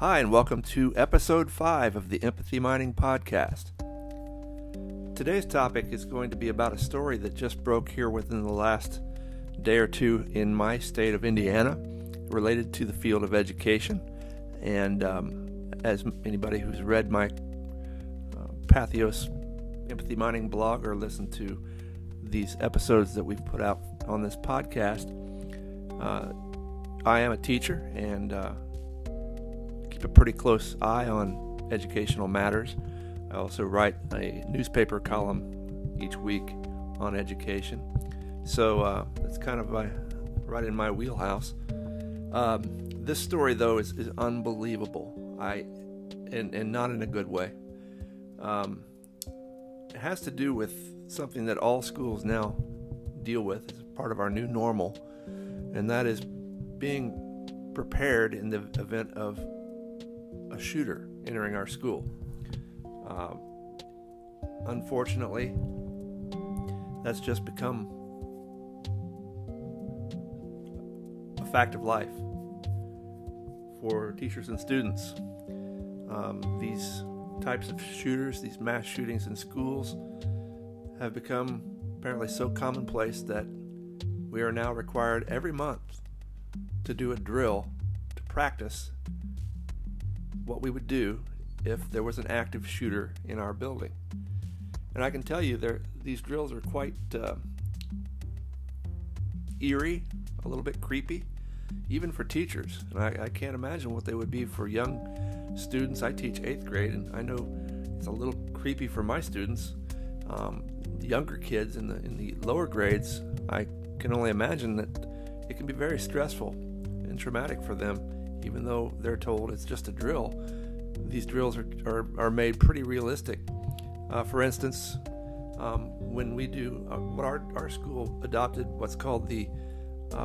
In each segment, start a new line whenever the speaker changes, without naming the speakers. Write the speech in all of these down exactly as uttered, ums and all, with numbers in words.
Hi, and welcome to episode five of the Empathy Mining Podcast. Today's topic is going to be about a story that just broke here within the last day or two in my state of Indiana, related to the field of education. And um, as anybody who's read my uh, Patheos Empathy Mining blog or listened to these episodes that we've put out on this podcast, uh, I am a teacher and uh, keep a pretty close eye on educational matters. I also write a newspaper column each week on education. So uh, it's kind of my, right in my wheelhouse. Um, this story, though, is, is unbelievable. I and, and not in a good way. Um, it has to do with something that all schools now deal with as part of our new normal, and that is being prepared in the event of a shooter entering our school. Uh, unfortunately, that's just become a fact of life for teachers and students. Um, these types of shooters, these mass shootings in schools, have become apparently so commonplace that we are now required every month to do a drill to practice what we would do if there was an active shooter in our building. And I can tell you, there these drills are quite uh, eerie, a little bit creepy, even for teachers. And I, I can't imagine what they would be for young students. I teach eighth grade, and I know it's a little creepy for my students. Um, the younger kids in the in the lower grades, I can only imagine that it can be very stressful and traumatic for them, even though they're told it's just a drill. These drills are, are, are made pretty realistic. Uh, for instance, um, when we do, uh, what our, our school adopted what's called the uh,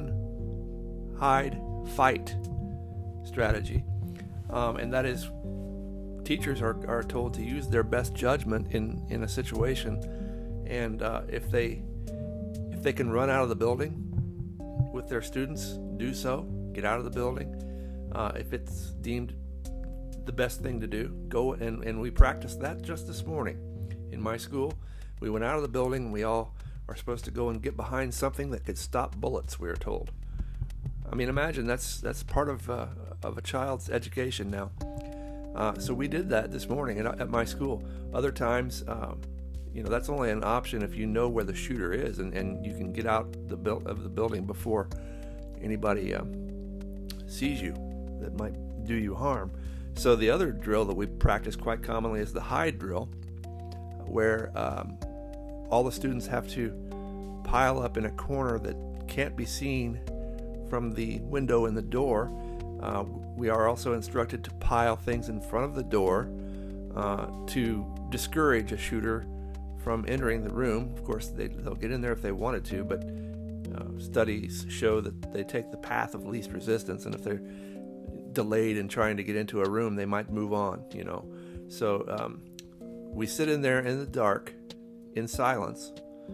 run, hide, fight strategy. Um, and that is, teachers are, are told to use their best judgment in, in a situation. And uh, if they if they can run out of the building with their students, do so. Get out of the building. Uh, if it's deemed the best thing to do, go and, and we practiced that just this morning in my school. We went out of the building and we all are supposed to go and get behind something that could stop bullets, we were told. I mean, imagine that's that's part of uh, of a child's education now. Uh, so we did that this morning at, at my school. Other times, um, you know, that's only an option if you know where the shooter is and, and you can get out the build of the building before anybody um, sees you that might do you harm. So the other drill that we practice quite commonly is the hide drill, where um, all the students have to pile up in a corner that can't be seen from the window in the door. Uh, we are also instructed to pile things in front of the door uh, to discourage a shooter from entering the room. Of course, they, they'll get in there if they wanted to, but uh, studies show that they take the path of least resistance, and if they're delayed in trying to get into a room, they might move on, you know. So um, we sit in there in the dark, in silence,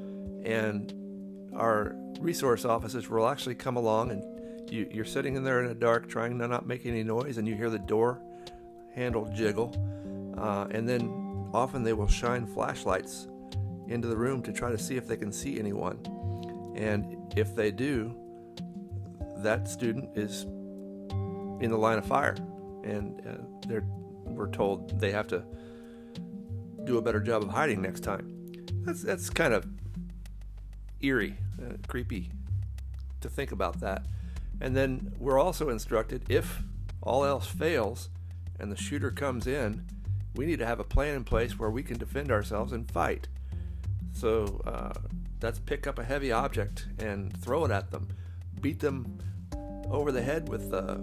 and our resource officers will actually come along, and you, you're sitting in there in the dark trying to not make any noise, and you hear the door handle jiggle, uh, and then often they will shine flashlights into the room to try to see if they can see anyone. And if they do, that student is in the line of fire, and uh, they're we're told they have to do a better job of hiding next time. That's that's kind of eerie, uh, creepy to think about that. And then we're also instructed, if all else fails and the shooter comes in, we need to have a plan in place where we can defend ourselves and fight. So uh, that's pick up a heavy object and throw it at them, beat them over the head with uh,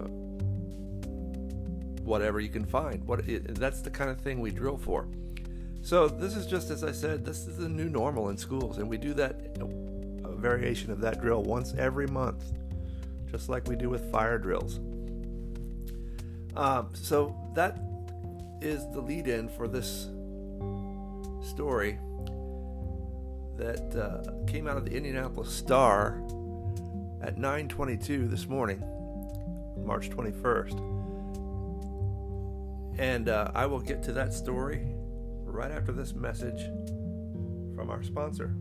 whatever you can find. What it, that's the kind of thing we drill for. So this is just, as I said, this is the new normal in schools, and we do that, a variation of that drill once every month, just like we do with fire drills. Um, so that is the lead-in for this story that uh, came out of the Indianapolis Star at nine twenty-two this morning, March twenty-first. And uh, I will get to that story right after this message from our sponsor.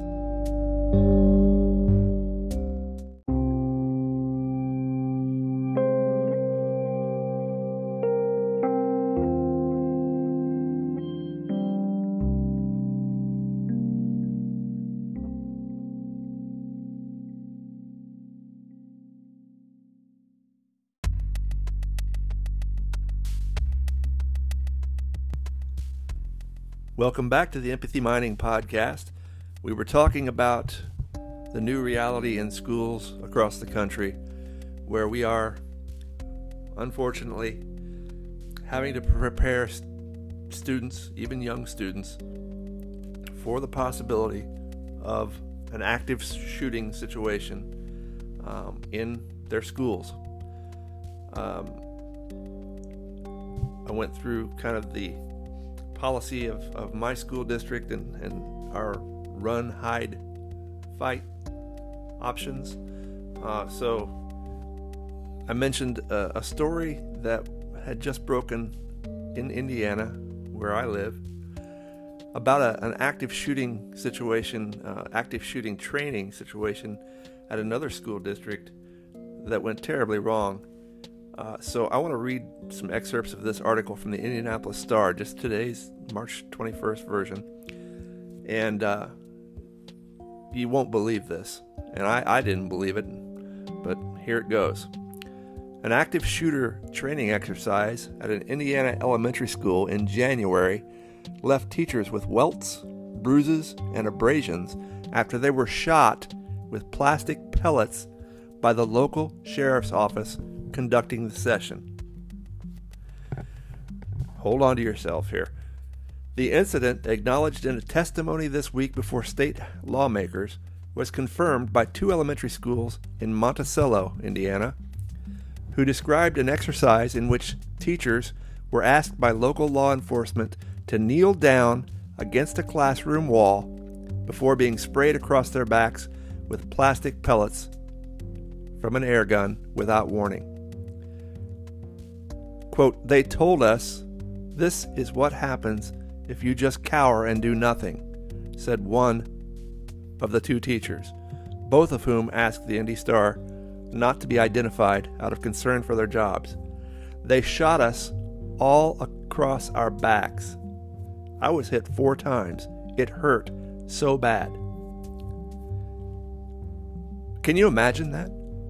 Welcome back to the Empathy Mining Podcast. We were talking about the new reality in schools across the country, where we are, unfortunately, having to prepare st- students, even young students, for the possibility of an active shooting situation um, in their schools. Um, I went through kind of the policy of, of my school district and, and our run, hide, fight options. Uh, so I mentioned a, a story that had just broken in Indiana, where I live, about a, an active shooting situation, uh, active shooting training situation at another school district that went terribly wrong. Uh, so I want to read some excerpts of this article from the Indianapolis Star, just today's March twenty-first version. And uh, you won't believe this. And I, I didn't believe it, but here it goes. An active shooter training exercise at an Indiana elementary school in January left teachers with welts, bruises, and abrasions after they were shot with plastic pellets by the local sheriff's office conducting the session. Hold on to yourself here. The incident, acknowledged in a testimony this week before state lawmakers, was confirmed by two elementary schools in Monticello, Indiana, who described an exercise in which teachers were asked by local law enforcement to kneel down against a classroom wall before being sprayed across their backs with plastic pellets from an air gun without warning. Quote, "They told us this is what happens if you just cower and do nothing," said one of the two teachers, both of whom asked the Indy Star not to be identified out of concern for their jobs. "They shot us all across our backs. I was hit four times. It hurt so bad." Can you imagine that?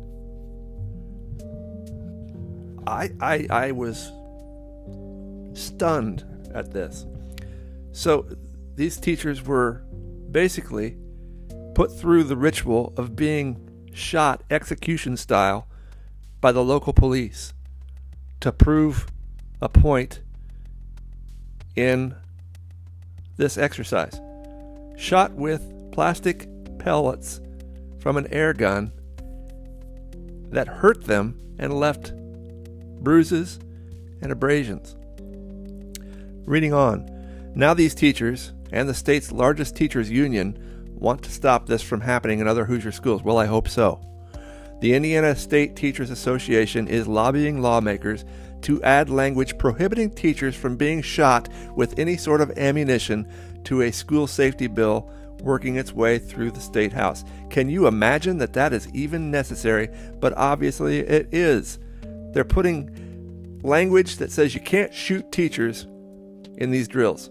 I, I I was stunned at this. So these teachers were basically put through the ritual of being shot execution style by the local police to prove a point in this exercise. Shot with plastic pellets from an air gun that hurt them and left bruises and abrasions. Reading on. Now these teachers and the state's largest teachers union want to stop this from happening in other Hoosier schools. Well, I hope so. The Indiana State Teachers Association is lobbying lawmakers to add language prohibiting teachers from being shot with any sort of ammunition to a school safety bill working its way through the State House. Can you imagine that that is even necessary? But obviously it is. They're putting language that says you can't shoot teachers in these drills.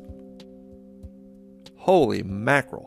Holy mackerel.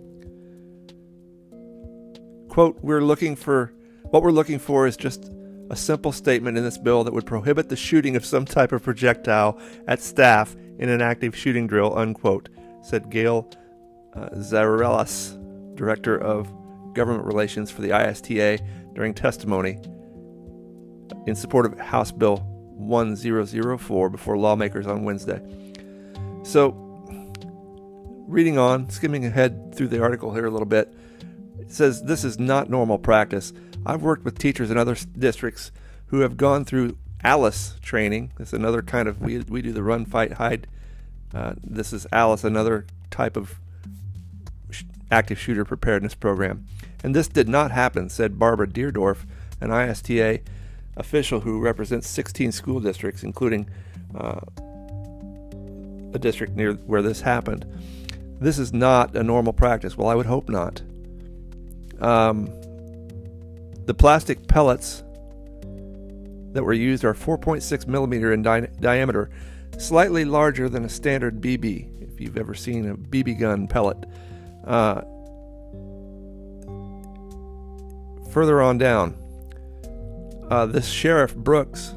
Quote, we're looking for, what we're looking for is just a simple statement in this bill that would prohibit the shooting of some type of projectile at staff in an active shooting drill, unquote, said Gail uh, Zarelas, Director of Government Relations for the I S T A, during testimony in support of House Bill one thousand four before lawmakers on Wednesday. So, reading on, skimming ahead through the article here a little bit, it says this is not normal practice. I've worked with teachers in other districts who have gone through ALICE training. This is another kind of, we, we do the run, fight, hide. Uh, this is ALICE, another type of sh- active shooter preparedness program. And this did not happen, said Barbara Deerdorf, an I S T A official who represents sixteen school districts, including uh, a district near where this happened. This is not a normal practice. Well, I would hope not. Um, the plastic pellets that were used are four point six millimeter in di- diameter, slightly larger than a standard B B, if you've ever seen a B B gun pellet. Uh, further on down, uh, this Sheriff Brooks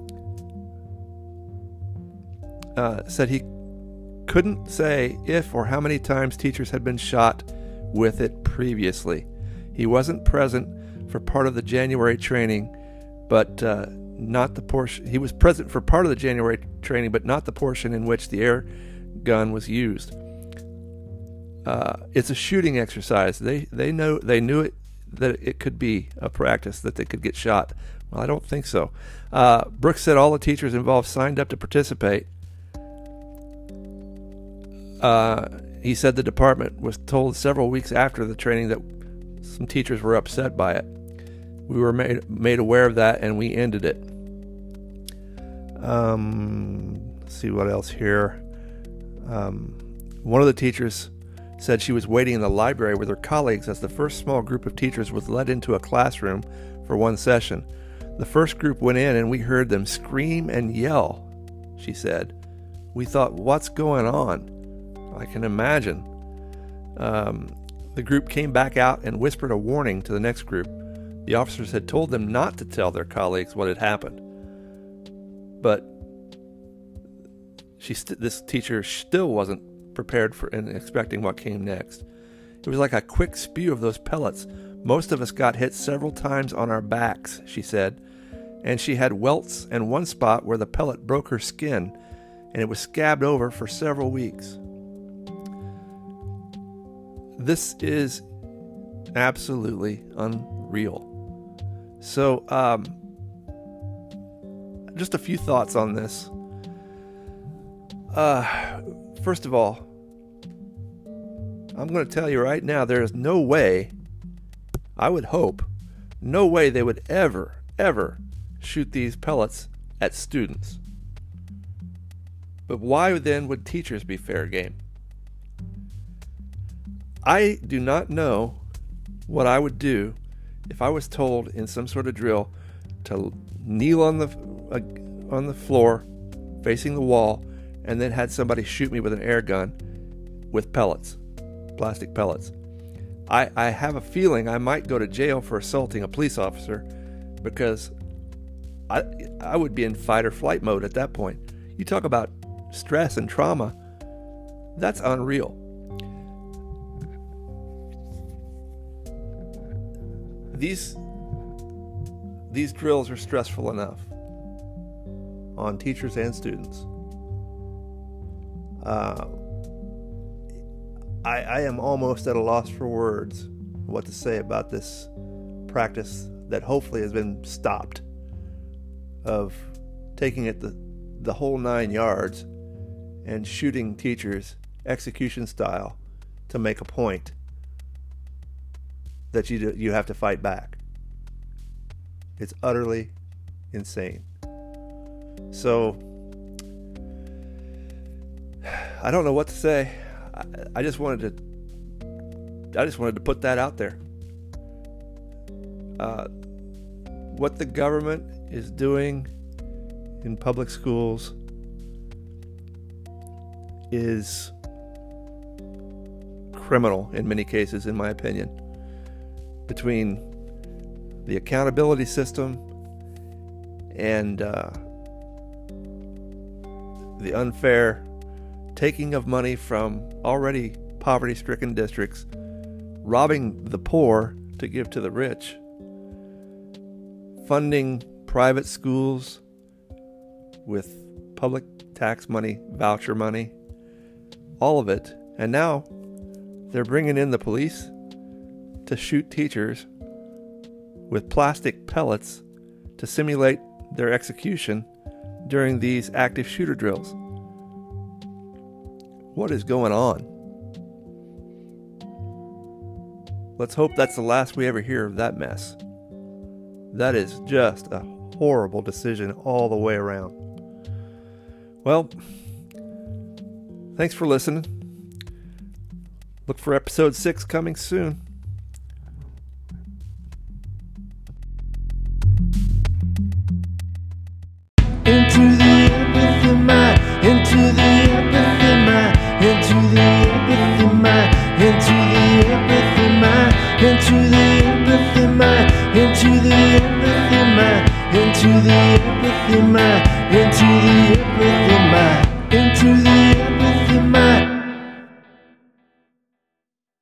uh, said he couldn't say if or how many times teachers had been shot with it previously. He wasn't present for part of the January training, but uh, not the portion. He was present for part of the January training, but not the portion in which the air gun was used. Uh, it's a shooting exercise. They they know they knew it that it could be a practice that they could get shot. Well, I don't think so. Uh, Brooks said all the teachers involved signed up to participate. Uh, he said the department was told several weeks after the training that some teachers were upset by it. We were made made aware of that, and we ended it. Um, let's see what else here. Um, one of the teachers said she was waiting in the library with her colleagues as the first small group of teachers was led into a classroom for one session. The first group went in, and we heard them scream and yell, she said. We thought, what's going on? I can imagine. Um, the group came back out and whispered a warning to the next group. The officers had told them not to tell their colleagues what had happened. But she st- this teacher still wasn't prepared for and expecting what came next. It was like a quick spew of those pellets. Most of us got hit several times on our backs, she said, and she had welts and one spot where the pellet broke her skin, and it was scabbed over for several weeks. This is absolutely unreal. So, um, just a few thoughts on this. Uh, first of all, I'm going to tell you right now, there is no way, I would hope, no way they would ever, ever shoot these pellets at students. But why then would teachers be fair game? I do not know what I would do if I was told in some sort of drill to kneel on the uh, on the floor facing the wall and then had somebody shoot me with an air gun with pellets, plastic pellets. I, I have a feeling I might go to jail for assaulting a police officer, because I I would be in fight or flight mode at that point. You talk about stress and trauma, that's unreal. These these drills are stressful enough on teachers and students. Uh, I, I am almost at a loss for words what to say about this practice that hopefully has been stopped, of taking it the, the whole nine yards and shooting teachers execution style to make a point that you do, you have to fight back. It's utterly insane. So I don't know what to say. I, I just wanted to I just wanted to put that out there. Uh, what the government is doing in public schools is criminal in many cases, in my opinion. Between the accountability system and uh, the unfair taking of money from already poverty-stricken districts, robbing the poor to give to the rich, funding private schools with public tax money, voucher money, all of it. And now they're bringing in the police to shoot teachers with plastic pellets to simulate their execution during these active shooter drills. What is going on? Let's hope that's the last we ever hear of that mess. That is just a horrible decision all the way around. Well, Thanks for listening. Look for episode six coming soon.
Into the empathy mind, into the empathy mind, into the empathy mind, into the empathy mind, into the empathy mind, into the empathy mind, into the empathy mind.